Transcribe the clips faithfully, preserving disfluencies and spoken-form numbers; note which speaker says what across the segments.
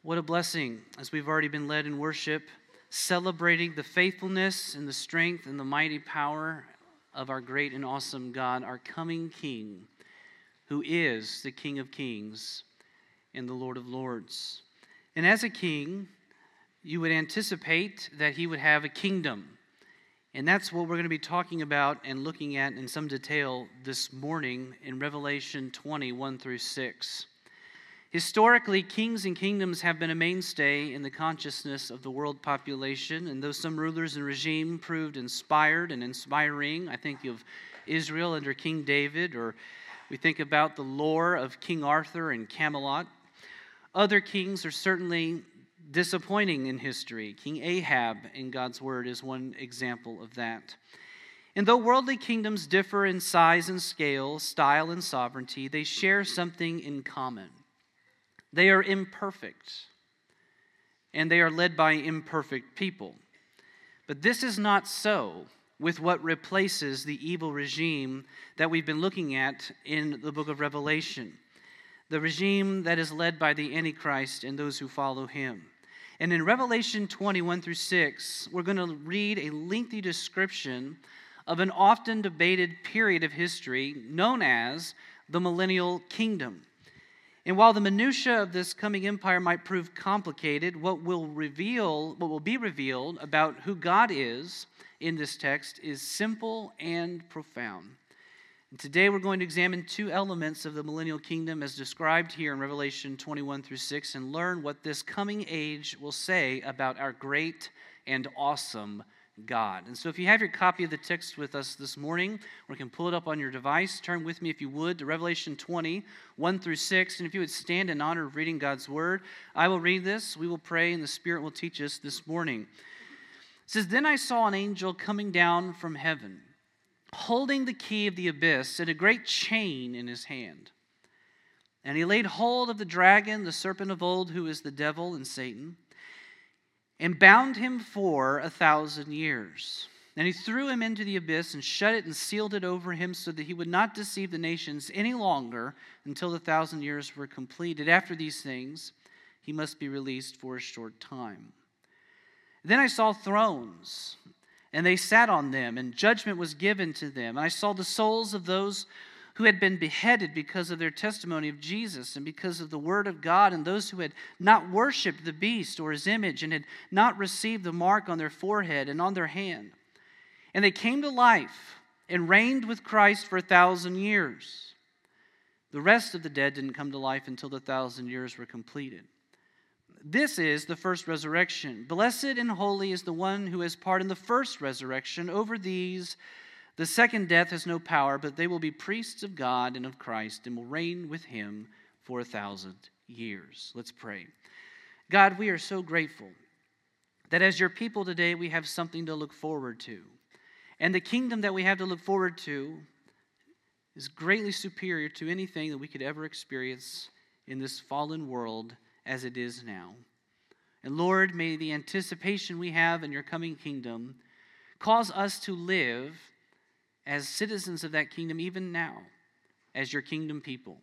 Speaker 1: What a blessing, as we've already been led in worship, celebrating the faithfulness and the strength and the mighty power of our great and awesome God, our coming King, who is the King of Kings and the Lord of Lords. And as a king, you would anticipate that he would have a kingdom. And that's what we're going to be talking about and looking at in some detail this morning in Revelation twenty, one through six. Historically, kings and kingdoms have been a mainstay in the consciousness of the world population, and though some rulers and regime proved inspired and inspiring, I think of Israel under King David, or we think about the lore of King Arthur and Camelot. Other kings are certainly disappointing in history. King Ahab, in God's word, is one example of that. And though worldly kingdoms differ in size and scale, style and sovereignty, they share something in common. They are imperfect, and they are led by imperfect people. But this is not so with what replaces the evil regime that we've been looking at in the book of Revelation, the regime that is led by the Antichrist and those who follow him. And in Revelation twenty, one through six, we're going to read a lengthy description of an often debated period of history known as the Millennial Kingdom. And while the minutiae of this coming empire might prove complicated, what will reveal, what will be revealed about who God is in this text is simple and profound. And today we're going to examine two elements of the millennial kingdom as described here in Revelation twenty-one through six and learn what this coming age will say about our great and awesome God. And so if you have your copy of the text with us this morning, or you can pull it up on your device, turn with me if you would to Revelation twenty, one through six. And if you would stand in honor of reading God's word, I will read this, we will pray, and the Spirit will teach us this morning. It says, "Then I saw an angel coming down from heaven, holding the key of the abyss and a great chain in his hand. And he laid hold of the dragon, the serpent of old, who is the devil and Satan, and bound him for a thousand years. And he threw him into the abyss and shut it and sealed it over him so that he would not deceive the nations any longer until the thousand years were completed. After these things, he must be released for a short time. Then I saw thrones, and they sat on them, and judgment was given to them. And I saw the souls of those who had been beheaded because of their testimony of Jesus and because of the word of God, and those who had not worshipped the beast or his image and had not received the mark on their forehead and on their hand. And they came to life and reigned with Christ for a thousand years. The rest of the dead didn't come to life until the thousand years were completed. This is the first resurrection. Blessed and holy is the one who has part in the first resurrection. Over these, the second death has no power, but they will be priests of God and of Christ and will reign with him for a thousand years." Let's pray. God, we are so grateful that as your people today, we have something to look forward to. And the kingdom that we have to look forward to is greatly superior to anything that we could ever experience in this fallen world as it is now. And Lord, may the anticipation we have in your coming kingdom cause us to live as citizens of that kingdom even now, as your kingdom people,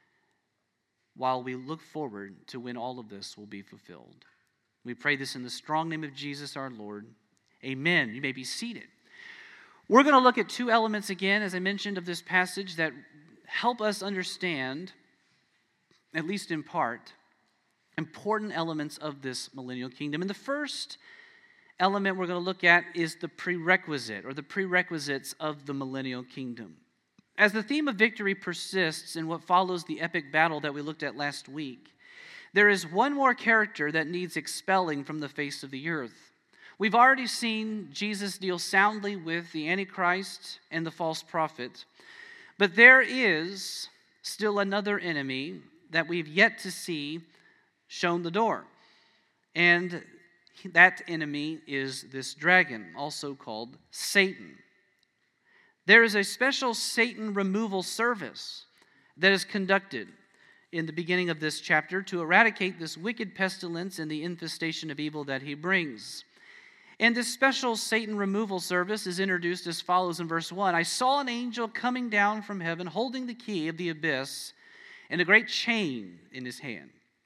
Speaker 1: while we look forward to when all of this will be fulfilled. We pray this in the strong name of Jesus our Lord. Amen. You may be seated. We're going to look at two elements again, as I mentioned, of this passage that help us understand, at least in part, important elements of this millennial kingdom. And the first element we're going to look at is the prerequisite, or the prerequisites of the millennial kingdom. As the theme of victory persists in what follows the epic battle that we looked at last week, there is one more character that needs expelling from the face of the earth. We've already seen Jesus deal soundly with the Antichrist and the false prophet, but there is still another enemy that we've yet to see shown the door. And that enemy is this dragon, also called Satan. There is a special Satan removal service that is conducted in the beginning of this chapter to eradicate this wicked pestilence and the infestation of evil that he brings. And this special Satan removal service is introduced as follows in verse one. "I saw an angel coming down from heaven, holding the key of the abyss and a great chain in his hand.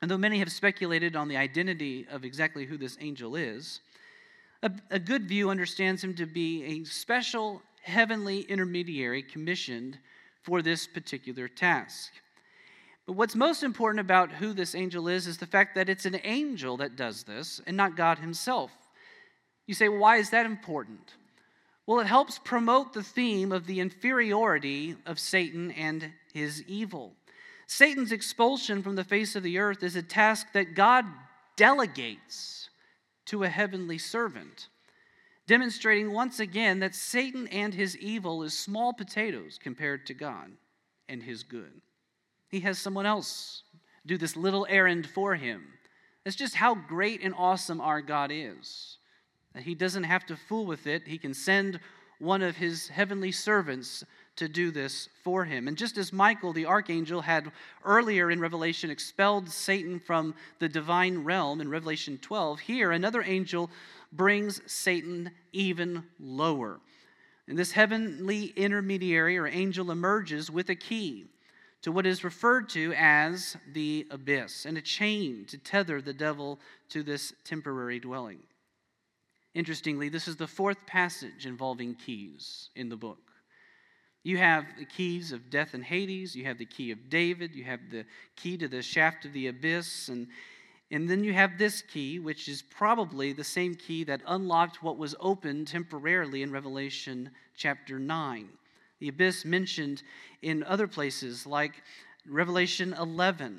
Speaker 1: And though many have speculated on the identity of exactly who this angel is, a, a good view understands him to be a special heavenly intermediary commissioned for this particular task. But what's most important about who this angel is is the fact that it's an angel that does this and not God himself. You say, well, why is that important? Well, it helps promote the theme of the inferiority of Satan and his evil. Satan's expulsion from the face of the earth is a task that God delegates to a heavenly servant, demonstrating once again that Satan and his evil is small potatoes compared to God and his good. He has someone else do this little errand for him. That's just how great and awesome our God is. He doesn't have to fool with it. He can send one of his heavenly servants to do this for him. And just as Michael, the archangel, had earlier in Revelation expelled Satan from the divine realm in Revelation twelve, here another angel brings Satan even lower. And this heavenly intermediary or angel emerges with a key to what is referred to as the abyss and a chain to tether the devil to this temporary dwelling. Interestingly, this is the fourth passage involving keys in the book. You have the keys of death and Hades, you have the key of David, you have the key to the shaft of the abyss, and, and then you have this key, which is probably the same key that unlocked what was opened temporarily in Revelation chapter nine. The abyss mentioned in other places like Revelation eleven,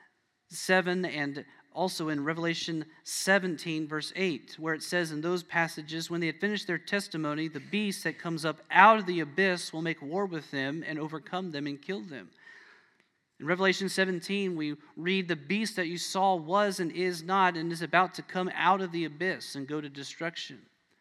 Speaker 1: seven, and also in Revelation seventeen, verse eight, where it says in those passages, when they had finished their testimony, the beast that comes up out of the abyss will make war with them and overcome them and kill them. In Revelation seventeen, we read, the beast that you saw was and is not and is about to come out of the abyss and go to destruction.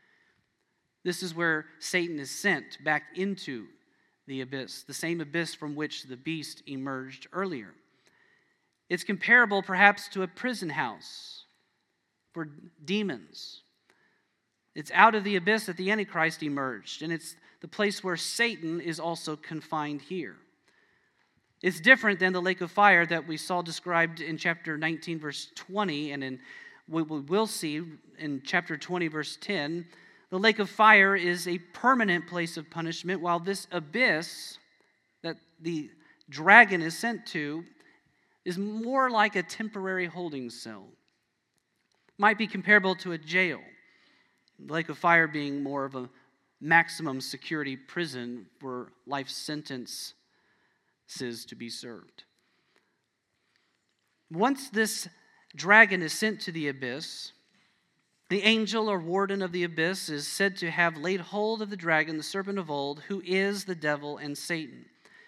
Speaker 1: This is where Satan is sent back into the abyss, the same abyss from which the beast emerged earlier. It's comparable perhaps to a prison house for demons. It's out of the abyss that the Antichrist emerged, and it's the place where Satan is also confined here. It's different than the lake of fire that we saw described in chapter nineteen, verse twenty, and in what we will see in chapter twenty, verse ten. The lake of fire is a permanent place of punishment, while this abyss that the dragon is sent to is more like a temporary holding cell. Might be comparable to a jail. The lake of fire being more of a maximum security prison for life sentences to be served. Once this dragon is sent to the abyss, the angel or warden of the abyss is said to have laid hold of the dragon, the serpent of old, who is the devil and Satan.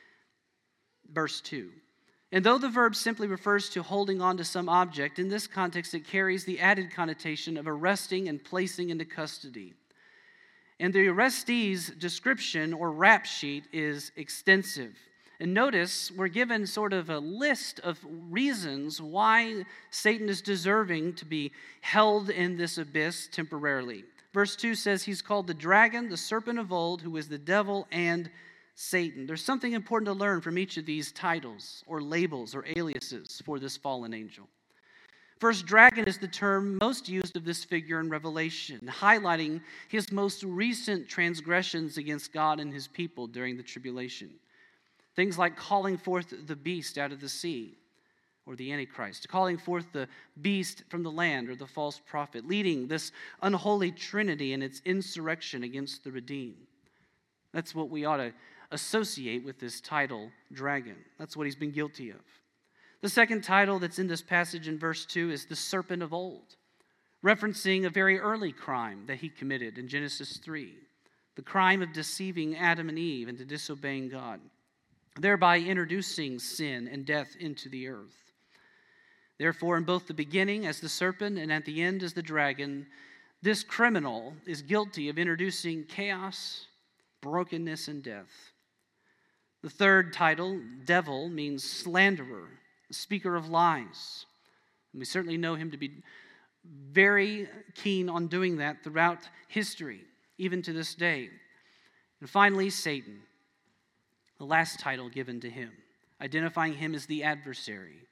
Speaker 1: Verse two. And though the verb simply refers to holding on to some object, in this context it carries the added connotation of arresting and placing into custody. And the arrestee's description or rap sheet is extensive. And notice we're given sort of a list of reasons why Satan is deserving to be held in this abyss temporarily. Verse two says he's called the dragon, the serpent of old, who is the devil and Satan. There's something important to learn from each of these titles or labels or aliases for this fallen angel. First, dragon is the term most used of this figure in Revelation, highlighting his most recent transgressions against God and his people during the tribulation. Things like calling forth the beast out of the sea, or the Antichrist, calling forth the beast from the land, or the false prophet, leading this unholy trinity in its insurrection against the redeemed. That's what we ought to associate with this title, dragon. That's what he's been guilty of. The second title that's in this passage in verse two is the serpent of old, referencing a very early crime that he committed in Genesis three, the crime of deceiving Adam and Eve into disobeying God, thereby introducing sin and death into the earth. Therefore, in both the beginning as the serpent and at the end as the dragon, this criminal is guilty of introducing chaos, brokenness, and death. The third title, devil, means slanderer, speaker of lies. And we certainly know him to be very keen on doing that throughout history, even to this day. And finally, Satan, the last title given to him, identifying him as the adversary,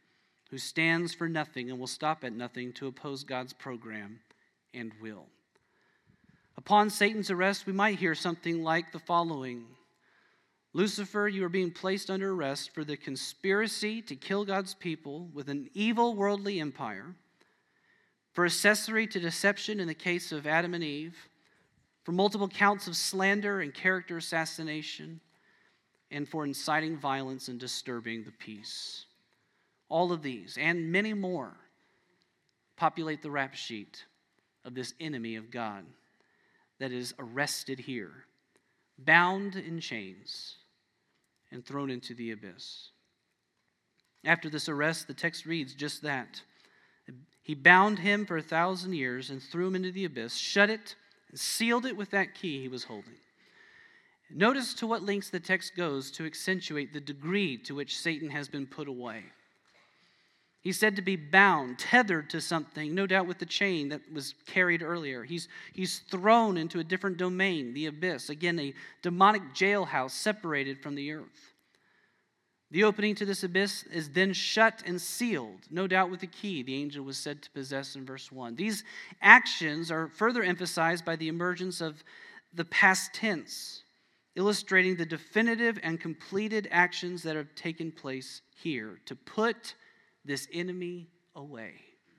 Speaker 1: who stands for nothing and will stop at nothing to oppose God's program and will. Upon Satan's arrest, we might hear something like the following: Lucifer, you are being placed under arrest for the conspiracy to kill God's people with an evil worldly empire, for accessory to deception in the case of Adam and Eve, for multiple counts of slander and character assassination, and for inciting violence and disturbing the peace. All of these, and many more, populate the rap sheet of this enemy of God that is arrested here, bound in chains, and thrown into the abyss. After this arrest, the text reads just that. He bound him for a thousand years and threw him into the abyss, shut it, and sealed it with that key he was holding. Notice to what lengths the text goes to accentuate the degree to which Satan has been put away. He's said to be bound, tethered to something, no doubt with the chain that was carried earlier. He's, he's thrown into a different domain, the abyss. Again, a demonic jailhouse separated from the earth. The opening to this abyss is then shut and sealed, no doubt with the key the angel was said to possess in verse one. These actions are further emphasized by the emergence of the past tense, illustrating the definitive and completed actions that have taken place here to put this enemy away.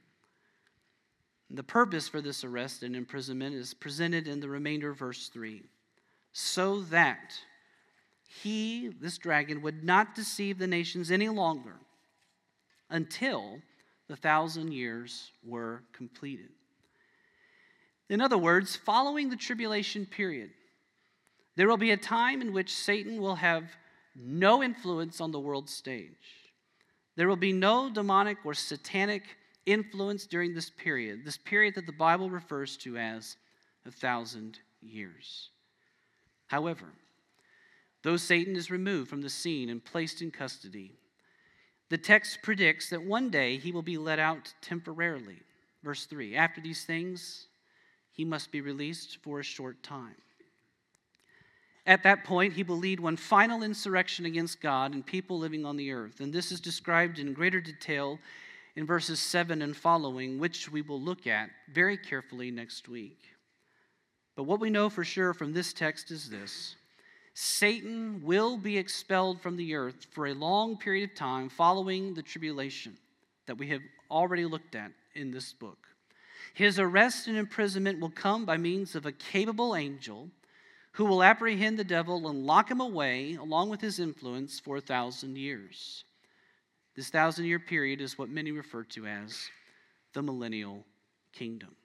Speaker 1: The purpose for this arrest and imprisonment is presented in the remainder of verse three. So that he, this dragon, would not deceive the nations any longer until the thousand years were completed. In other words, following the tribulation period, there will be a time in which Satan will have no influence on the world stage. There will be no demonic or satanic influence during this period, this period that the Bible refers to as a thousand years. However, though Satan is removed from the scene and placed in custody, the text predicts that one day he will be let out temporarily. Verse three, after these things, he must be released for a short time. At that point, he will lead one final insurrection against God and people living on the earth. And this is described in greater detail in verses seven and following, which we will look at very carefully next week. But what we know for sure from this text is this: Satan will be expelled from the earth for a long period of time following the tribulation that we have already looked at in this book. His arrest and imprisonment will come by means of a capable angel who will apprehend the devil and lock him away along with his influence for a thousand years. This thousand-year period is what many refer to as the millennial kingdom.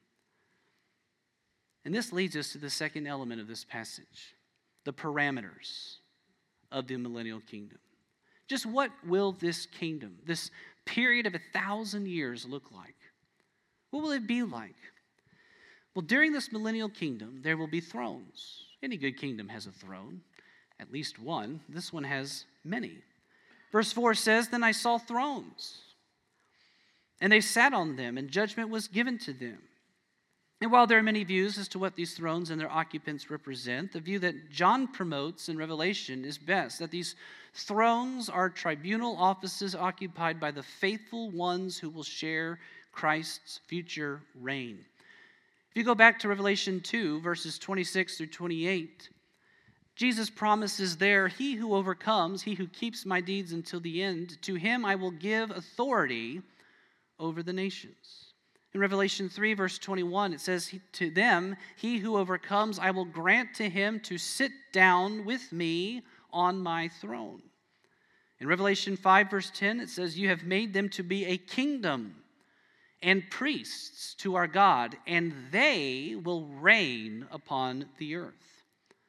Speaker 1: And this leads us to the second element of this passage, the parameters of the millennial kingdom. Just what will this kingdom, this period of a thousand years look like? What will it be like? Well, during this millennial kingdom, there will be thrones. Any good kingdom has a throne, at least one. This one has many. Verse four says, "Then I saw thrones, and they sat on them, and judgment was given to them." And while there are many views as to what these thrones and their occupants represent, the view that John promotes in Revelation is best, that these thrones are tribunal offices occupied by the faithful ones who will share Christ's future reign. If you go back to Revelation two, verses twenty-six through twenty-eight, Jesus promises there, "He who overcomes, he who keeps my deeds until the end, to him I will give authority over the nations." In Revelation three, verse twenty-one, it says, "To them, he who overcomes, I will grant to him to sit down with me on my throne." In Revelation five, verse ten, it says, "You have made them to be a kingdom and priests to our God, and they will reign upon the earth."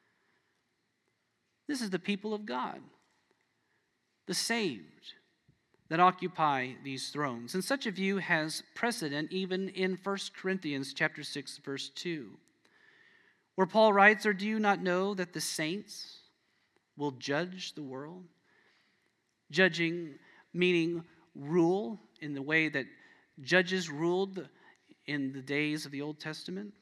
Speaker 1: This is the people of God, the saved, that occupy these thrones. And such a view has precedent even in First Corinthians chapter six, verse two, where Paul writes, "Or do you not know that the saints will judge the world?" Judging meaning rule in the way that judges ruled in the days of the Old Testament.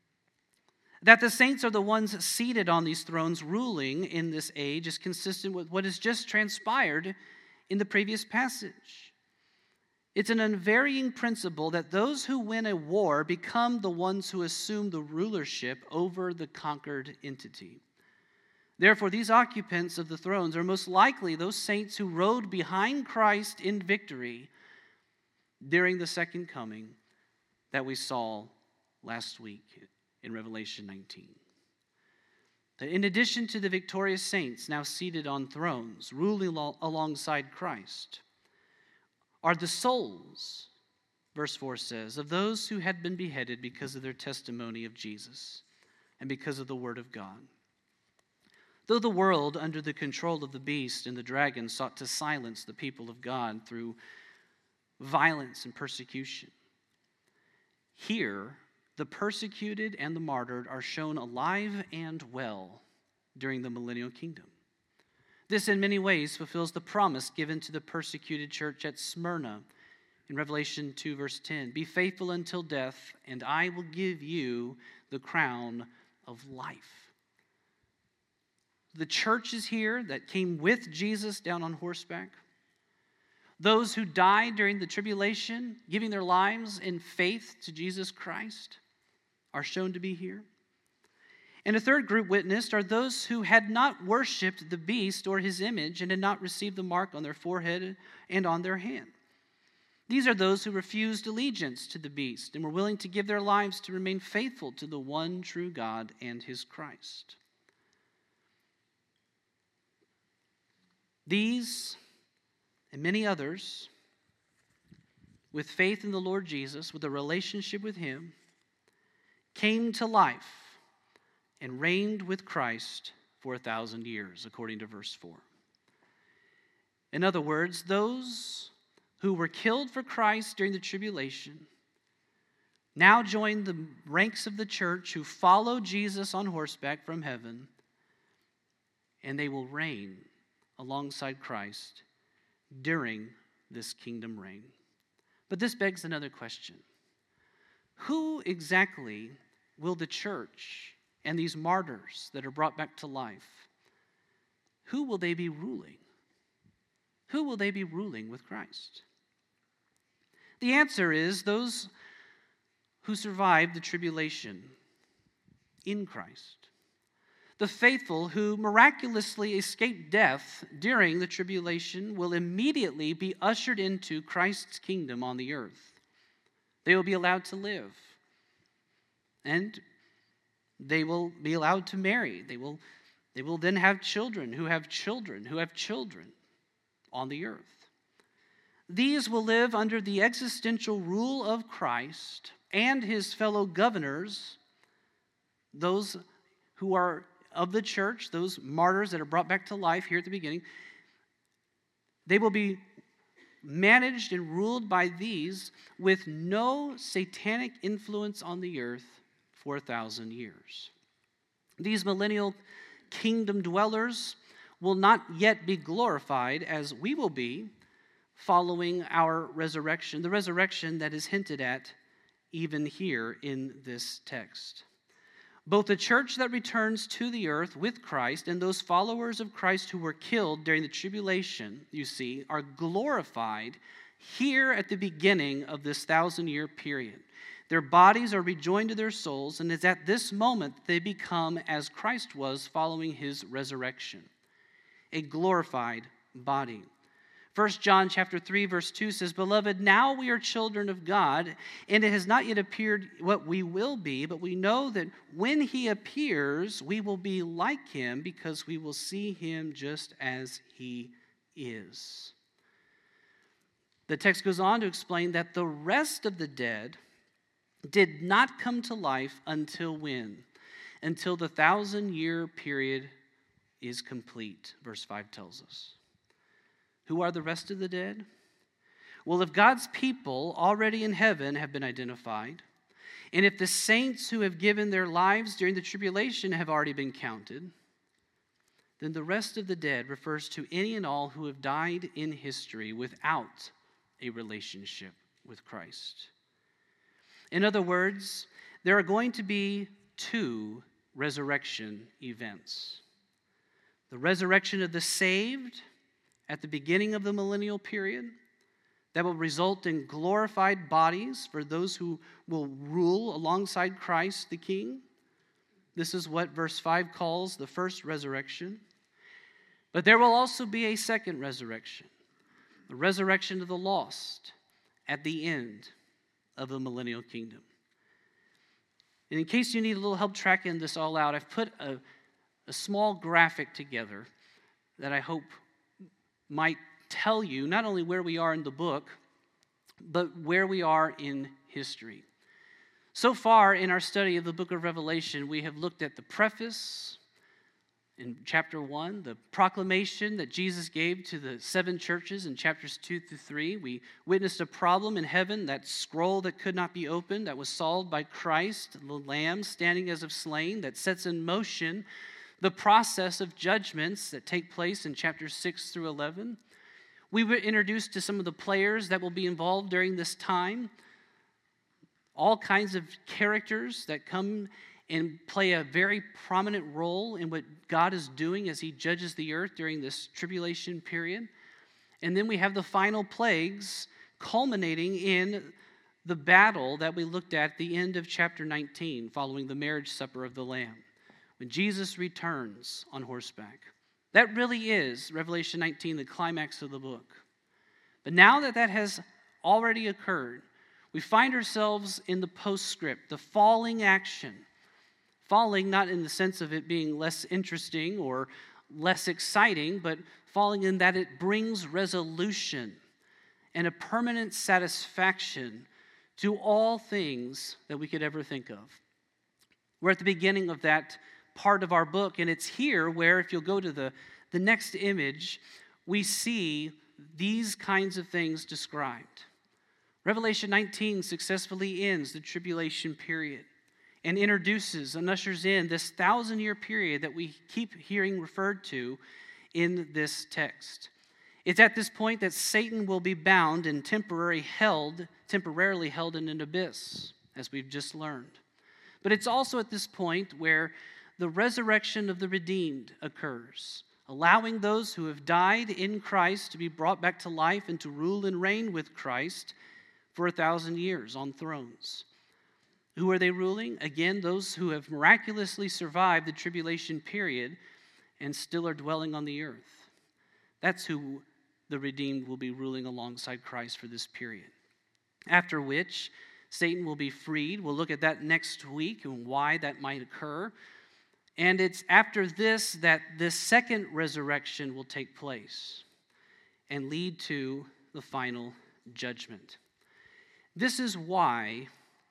Speaker 1: That the saints are the ones seated on these thrones ruling in this age is consistent with what has just transpired in the previous passage. It's an unvarying principle that those who win a war become the ones who assume the rulership over the conquered entity. Therefore, these occupants of the thrones are most likely those saints who rode behind Christ in victory during the second coming that we saw last week in Revelation nineteen. In addition to the victorious saints now seated on thrones, ruling alongside Christ, are the souls, verse four says, of those who had been beheaded because of their testimony of Jesus and because of the word of God. Though the world, under the control of the beast and the dragon, sought to silence the people of God through violence and persecution, here the persecuted and the martyred are shown alive and well during the millennial kingdom. This in many ways fulfills the promise given to the persecuted church at Smyrna in Revelation two, verse ten. Be faithful until death, and I will give you the crown of life. The churches here that came with Jesus down on horseback, those who died during the tribulation, giving their lives in faith to Jesus Christ, are shown to be here. And a third group witnessed are those who had not worshipped the beast or his image and had not received the mark on their forehead and on their hand. These are those who refused allegiance to the beast and were willing to give their lives to remain faithful to the one true God and his Christ. These and many others, with faith in the Lord Jesus, with a relationship with him, came to life and reigned with Christ for a thousand years, according to verse four. In other words, those who were killed for Christ during the tribulation now join the ranks of the church who follow Jesus on horseback from heaven, and they will reign alongside Christ during this kingdom reign. But this begs another question. Who exactly will the church and these martyrs that are brought back to life, who will they be ruling? Who will they be ruling with Christ? The answer is those who survived the tribulation in Christ. The faithful who miraculously escaped death during the tribulation will immediately be ushered into Christ's kingdom on the earth. They will be allowed to live. And they will be allowed to marry. They will, they will then have children who have children who have children on the earth. These will live under the existential rule of Christ and his fellow governors, those who are of the church, those martyrs that are brought back to life here at the beginning. They will be managed and ruled by these with no satanic influence on the earth for a thousand years. These millennial kingdom dwellers will not yet be glorified as we will be following our resurrection, the resurrection that is hinted at even here in this text. Both the church that returns to the earth with Christ and those followers of Christ who were killed during the tribulation, you see, are glorified here at the beginning of this thousand-year period. Their bodies are rejoined to their souls, and it's at this moment they become as Christ was following his resurrection, a glorified body. First John chapter three, verse two says, Beloved, now we are children of God, and it has not yet appeared what we will be, but we know that when he appears, we will be like him because we will see him just as he is. The text goes on to explain that the rest of the dead did not come to life until when? Until the thousand-year period is complete, verse five tells us. Who are the rest of the dead? Well, if God's people already in heaven have been identified, and if the saints who have given their lives during the tribulation have already been counted, then the rest of the dead refers to any and all who have died in history without a relationship with Christ. In other words, there are going to be two resurrection events. The resurrection of the saved at the beginning of the millennial period that will result in glorified bodies for those who will rule alongside Christ the King. This is what verse five calls the first resurrection. But there will also be a second resurrection, the resurrection of the lost at the end of the millennial kingdom. And in case you need a little help tracking this all out, I've put a, a small graphic together that I hope might tell you not only where we are in the book, but where we are in history. So far in our study of the book of Revelation, we have looked at the preface in chapter one, the proclamation that Jesus gave to the seven churches in chapters two through three. We witnessed a problem in heaven, that scroll that could not be opened, that was solved by Christ, the Lamb standing as if slain, that sets in motion the process of judgments that take place in chapters six through eleven. We were introduced to some of the players that will be involved during this time, all kinds of characters that come and play a very prominent role in what God is doing as he judges the earth during this tribulation period. And then we have the final plagues culminating in the battle that we looked at at the end of chapter nineteen, following the marriage supper of the Lamb, when Jesus returns on horseback. That really is, Revelation nineteen, the climax of the book. But now that that has already occurred, we find ourselves in the postscript, the falling action. Falling not in the sense of it being less interesting or less exciting, but falling in that it brings resolution and a permanent satisfaction to all things that we could ever think of. We're at the beginning of that part of our book, and it's here where, if you'll go to the, the next image, we see these kinds of things described. Revelation nineteen successfully ends the tribulation period and introduces and ushers in this thousand-year period that we keep hearing referred to in this text. It's at this point that Satan will be bound and temporarily held, temporarily held in an abyss, as we've just learned. But it's also at this point where the resurrection of the redeemed occurs, allowing those who have died in Christ to be brought back to life and to rule and reign with Christ for a thousand years on thrones. Who are they ruling? Again, those who have miraculously survived the tribulation period and still are dwelling on the earth. That's who the redeemed will be ruling alongside Christ for this period. After which, Satan will be freed. We'll look at that next week and why that might occur. And it's after this that this second resurrection will take place and lead to the final judgment. This is why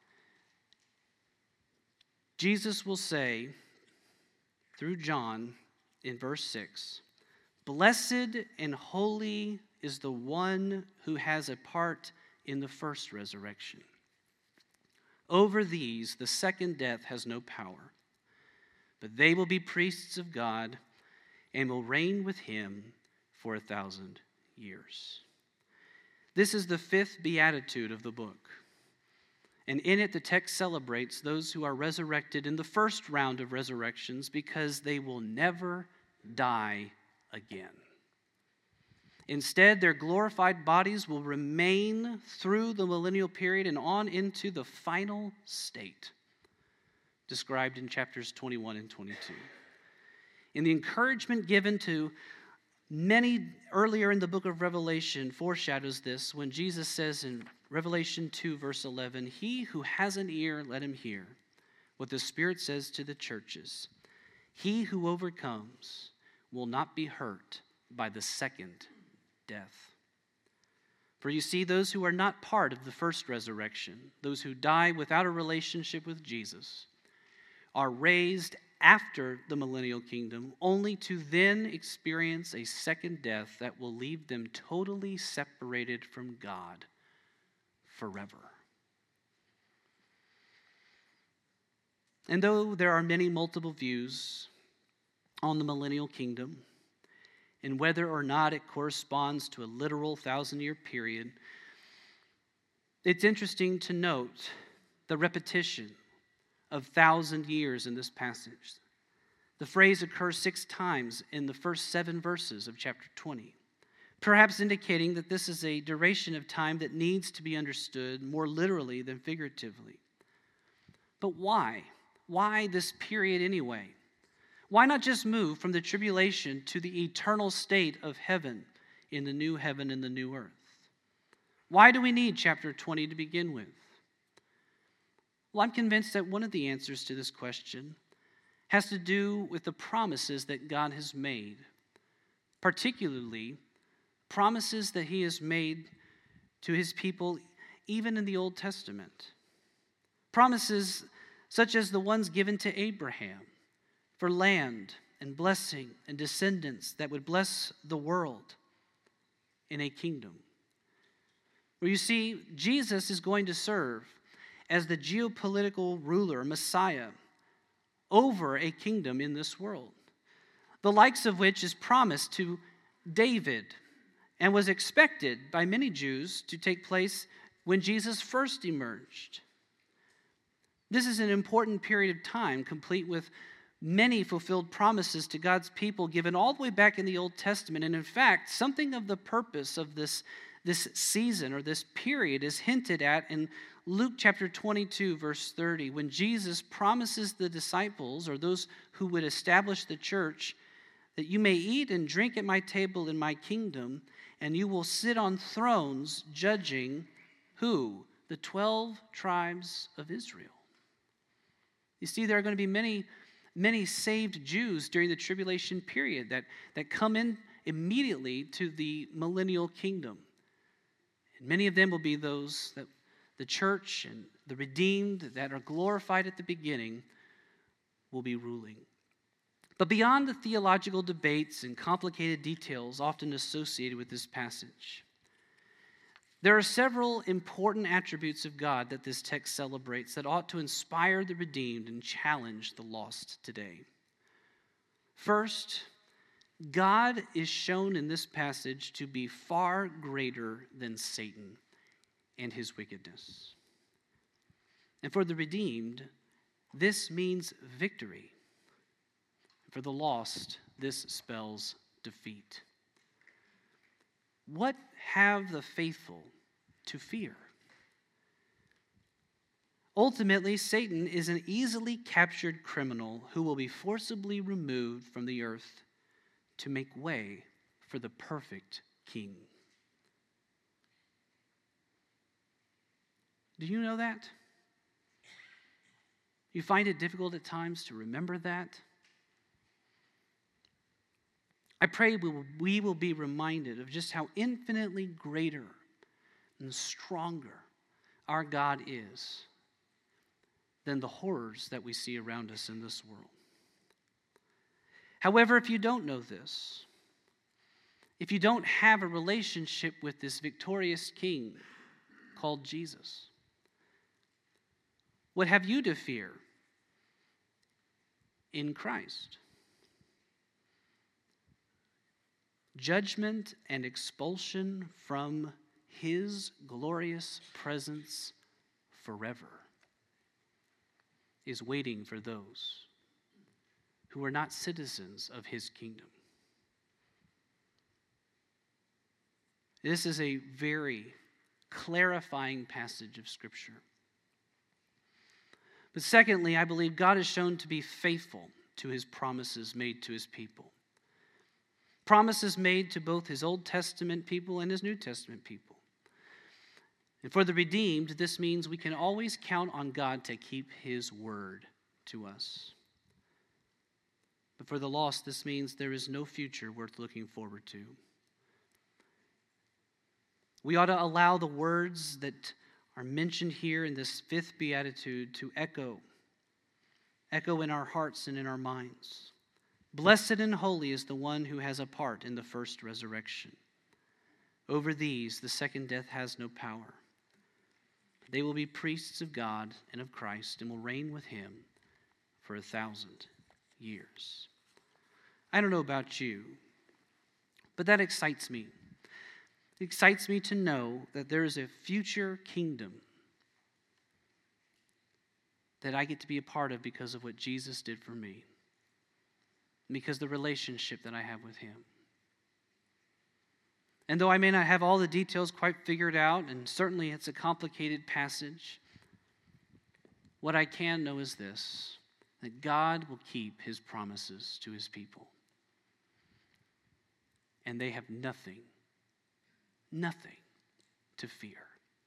Speaker 1: Jesus will say, through John in verse six, "Blessed and holy is the one who has a part in the first resurrection. Over these the second death has no power, but they will be priests of God and will reign with him for a thousand years." This is the fifth beatitude of the book. And in it, the text celebrates those who are resurrected in the first round of resurrections because they will never die again. Instead, their glorified bodies will remain through the millennial period and on into the final state, described in chapters twenty-one and twenty-two. And the encouragement given to many earlier in the book of Revelation foreshadows this when Jesus says in Revelation two, verse eleven, "He who has an ear, let him hear what the Spirit says to the churches. He who overcomes will not be hurt by the second death." For you see, those who are not part of the first resurrection, those who die without a relationship with Jesus, are raised after the millennial kingdom, only to then experience a second death that will leave them totally separated from God forever. And though there are many multiple views on the millennial kingdom and whether or not it corresponds to a literal thousand-year period, it's interesting to note the repetition of thousand years in this passage. The phrase occurs six times in the first seven verses of chapter twenty. perhaps indicating that this is a duration of time that needs to be understood more literally than figuratively. But why? Why this period anyway? Why not just move from the tribulation to the eternal state of heaven in the new heaven and the new earth? Why do we need chapter twenty to begin with? Well, I'm convinced that one of the answers to this question has to do with the promises that God has made, particularly promises that he has made to his people even in the Old Testament. Promises such as the ones given to Abraham for land and blessing and descendants that would bless the world in a kingdom. Where you see, Jesus is going to serve as the geopolitical ruler, Messiah, over a kingdom in this world, the likes of which is promised to David and was expected by many Jews to take place when Jesus first emerged. This is an important period of time, complete with many fulfilled promises to God's people given all the way back in the Old Testament. And in fact, something of the purpose of this, this season or this period is hinted at in Luke chapter twenty-two, verse thirty, when Jesus promises the disciples, or those who would establish the church, that you may eat and drink at my table in my kingdom, and you will sit on thrones judging who? The twelve tribes of Israel. You see, there are going to be many, many saved Jews during the tribulation period that, that come in immediately to the millennial kingdom. And many of them will be those that the church and the redeemed that are glorified at the beginning will be ruling. But beyond the theological debates and complicated details often associated with this passage, there are several important attributes of God that this text celebrates that ought to inspire the redeemed and challenge the lost today. First, God is shown in this passage to be far greater than Satan and his wickedness. And for the redeemed, this means victory. For the lost, this spells defeat. What have the faithful to fear? Ultimately, Satan is an easily captured criminal who will be forcibly removed from the earth to make way for the perfect king. Do you know that? You find it difficult at times to remember that? I pray we will, we will be reminded of just how infinitely greater and stronger our God is than the horrors that we see around us in this world. However, if you don't know this, if you don't have a relationship with this victorious King called Jesus, what have you to fear in Christ? Judgment and expulsion from his glorious presence forever is waiting for those who are not citizens of his kingdom. This is a very clarifying passage of Scripture. But secondly, I believe God is shown to be faithful to his promises made to his people. Promises made to both his Old Testament people and his New Testament people. And for the redeemed, this means we can always count on God to keep his word to us. But for the lost, this means there is no future worth looking forward to. We ought to allow the words that are mentioned here in this fifth beatitude to echo, echo in our hearts and in our minds. Blessed and holy is the one who has a part in the first resurrection. Over these, the second death has no power. They will be priests of God and of Christ and will reign with him for a thousand years. I don't know about you, but that excites me. It excites me to know that there is a future kingdom that I get to be a part of because of what Jesus did for me, because of the relationship that I have with him. And though I may not have all the details quite figured out, and certainly it's a complicated passage, what I can know is this, that God will keep his promises to his people. And they have nothing, nothing to fear.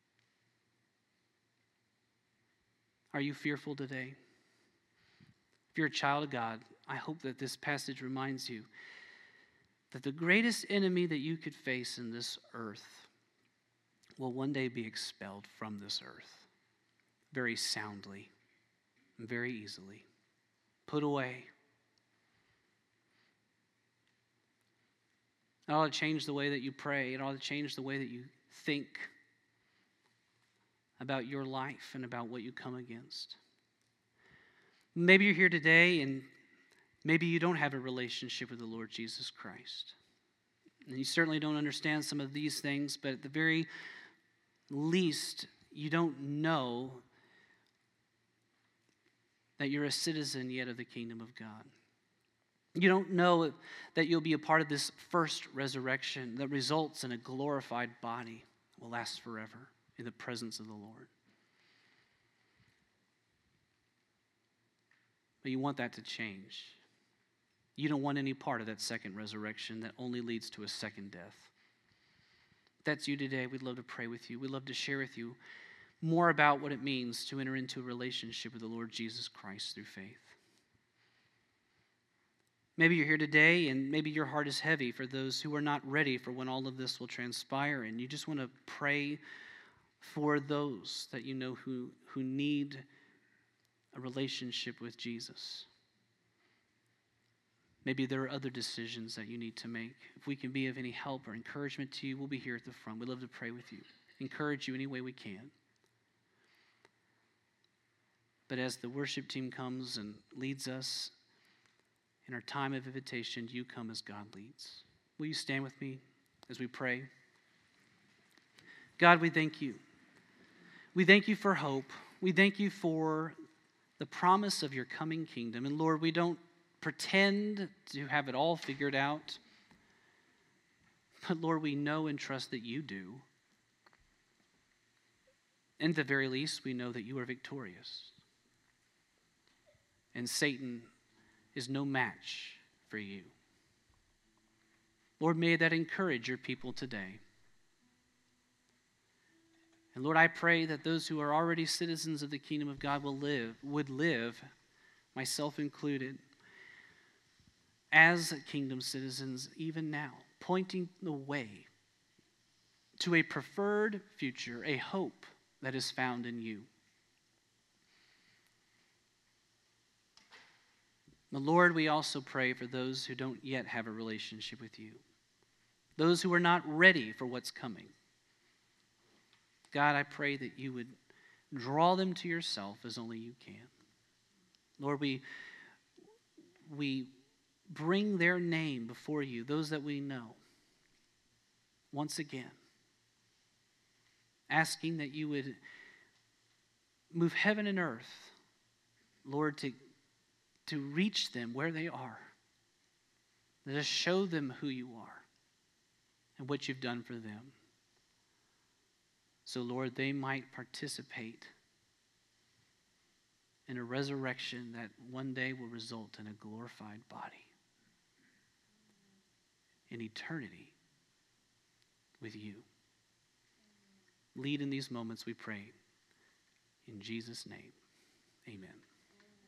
Speaker 1: Are you fearful today? If you're a child of God, I hope that this passage reminds you that the greatest enemy that you could face in this earth will one day be expelled from this earth very soundly and very easily. Put away. It ought to change the way that you pray. It ought to change the way that you think about your life and about what you come against. Maybe you're here today and maybe you don't have a relationship with the Lord Jesus Christ. And you certainly don't understand some of these things, but at the very least, you don't know that you're a citizen yet of the kingdom of God. You don't know that you'll be a part of this first resurrection that results in a glorified body that will last forever in the presence of the Lord. But you want that to change. You don't want any part of that second resurrection that only leads to a second death. If that's you today, we'd love to pray with you. We'd love to share with you more about what it means to enter into a relationship with the Lord Jesus Christ through faith. Maybe you're here today and maybe your heart is heavy for those who are not ready for when all of this will transpire, and you just want to pray for those that you know who, who need a relationship with Jesus. Maybe there are other decisions that you need to make. If we can be of any help or encouragement to you, we'll be here at the front. We'd love to pray with you, encourage you any way we can. But as the worship team comes and leads us in our time of invitation, you come as God leads. Will you stand with me as we pray? God, we thank you. We thank you for hope. We thank you for the promise of your coming kingdom. And Lord, we don't pretend to have it all figured out. But Lord, we know and trust that you do. And at the very least, we know that you are victorious. And Satan is no match for you. Lord, may that encourage your people today. And Lord, I pray that those who are already citizens of the kingdom of God will live, would live, myself included, as kingdom citizens even now, pointing the way to a preferred future, a hope that is found in you. But Lord, we also pray for those who don't yet have a relationship with you, those who are not ready for what's coming. God, I pray that you would draw them to yourself as only you can. Lord, we, we bring their name before you, those that we know, once again, asking that you would move heaven and earth, Lord, to to reach them where they are, to show them who you are and what you've done for them. So, Lord, they might participate in a resurrection that one day will result in a glorified body, in eternity with you. Lead in these moments, we pray. In Jesus' name, amen.